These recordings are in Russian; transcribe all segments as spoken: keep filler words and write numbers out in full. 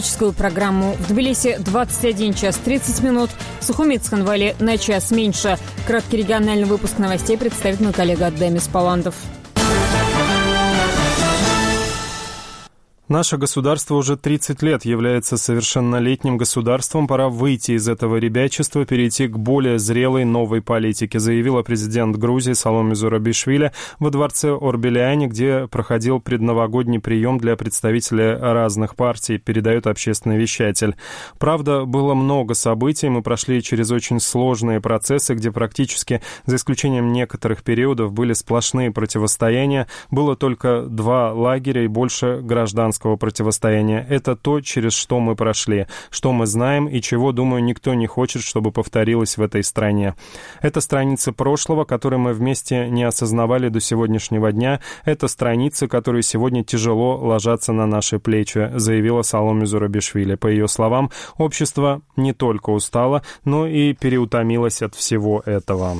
Программу в Тбилиси двадцать один час тридцать минут, в Сухуми Цхинвале на час меньше. Краткий региональный выпуск новостей представит мой коллега Демис Паландов. Наше государство уже тридцать лет является совершеннолетним государством. Пора выйти из этого ребячества, перейти к более зрелой новой политике, заявила президент Грузии Саломе Зурабишвили во дворце Орбеляне, где проходил предновогодний прием для представителей разных партий, передает общественный вещатель. Правда, было много событий, мы прошли через очень сложные процессы, где практически, за исключением некоторых периодов, были сплошные противостояния. Было только два лагеря и больше гражданского противостояния. Это то, через что мы прошли, что мы знаем и чего, думаю, никто не хочет, чтобы повторилось в этой стране. Это страницы прошлого, которые мы вместе не осознавали до сегодняшнего дня. Это страницы, которые сегодня тяжело ложатся на наши плечи, заявила Саломе Зурабишвили. По ее словам, общество не только устало, но и переутомилось от всего этого.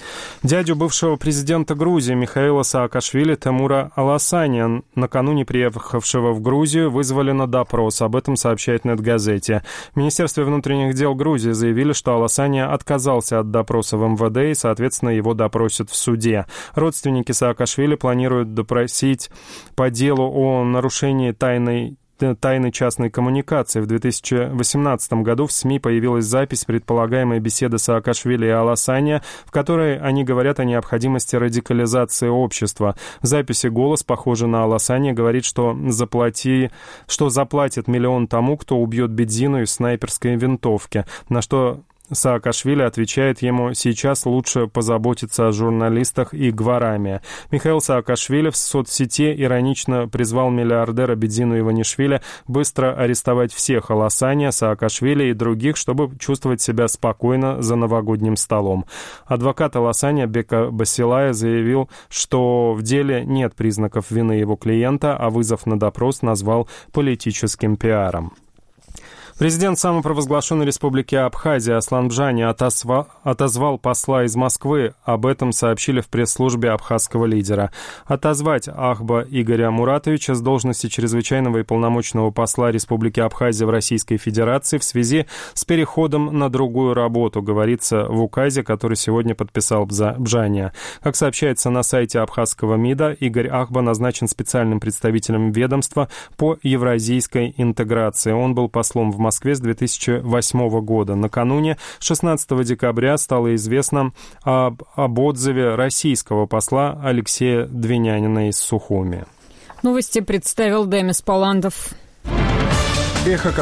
Дядю бывшего президента Грузии Михаила Саакашвили Темура Аласаня, накануне приехавшего в Грузию, вызвали на допрос. Об этом сообщает Нетгазете. В Министерстве внутренних дел Грузии заявили, что Аласаня отказался от допроса в эм вэ дэ и, соответственно, его допросят в суде. Родственники Саакашвили планируют допросить по делу о нарушении тайной тайны частной коммуникации. В две тысячи восемнадцатом году в СМИ появилась запись предполагаемой беседы Саакашвили и Аласаня, в которой они говорят о необходимости радикализации общества. В записи голос, похожий на Аласаня, говорит, что, заплати, что заплатит миллион тому, кто убьет Бедзину из снайперской винтовки, на что Саакашвили отвечает ему: «Сейчас лучше позаботиться о журналистах и Гвараме». Михаил Саакашвили в соцсети иронично призвал миллиардера Бедзину Иванишвили быстро арестовать всех: Аласаня, Саакашвили и других, чтобы чувствовать себя спокойно за новогодним столом. Адвокат Аласаня Бека Басилая заявил, что в деле нет признаков вины его клиента, а вызов на допрос назвал политическим пиаром. Президент самопровозглашенной республики Абхазия Аслан Бжани отозвал, отозвал посла из Москвы. Об этом сообщили в пресс-службе абхазского лидера. Отозвать Ахба Игоря Муратовича с должности чрезвычайного и полномочного посла Республики Абхазия в Российской Федерации в связи с переходом на другую работу, говорится в указе, который сегодня подписал Бжани. Как сообщается на сайте абхазского МИДа, Игорь Ахба назначен специальным представителем ведомства по евразийской интеграции. Он был послом в Москве с две тысячи восьмого года. Накануне, шестнадцатого декабря, стало известно об, об отзыве российского посла Алексея Двинянина из Сухуми. Новости представил Демис Паландов.